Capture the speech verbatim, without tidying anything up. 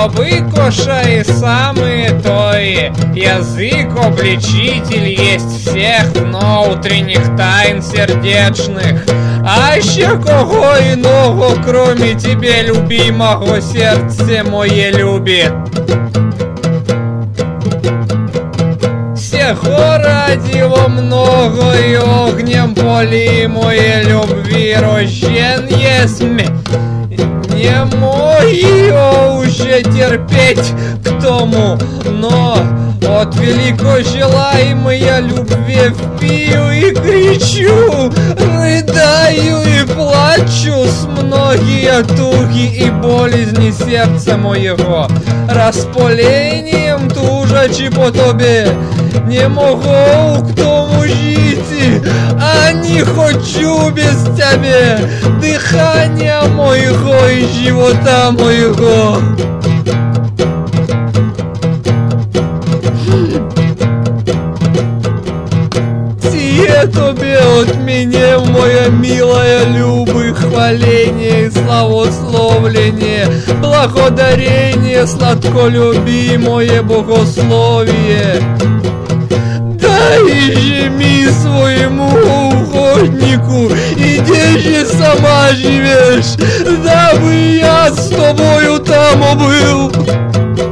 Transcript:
выкушай самые той. Язык обличитель есть всех внутренних тайн сердечных. А ще кого иного, кроме тебе, любимого, сердце мое любит. Всего радио много и огнем полимое любви рожден есть. Не мое уже терпеть к тому, но от велико желаемой любви впию и кричу, рыдаю и плачу с многие туги и болезни сердца моего. Распалением тужачи по тебе, не могу к тому жить, а не хочу без тебя дыхания моего и живота моего. Сие тебе от меня, моя милая, любы, хваление и славословление, благодарение, сладколюбимое богословие. Дай же ми своему угоднику, и где же сама живешь, дабы я с тобою там был.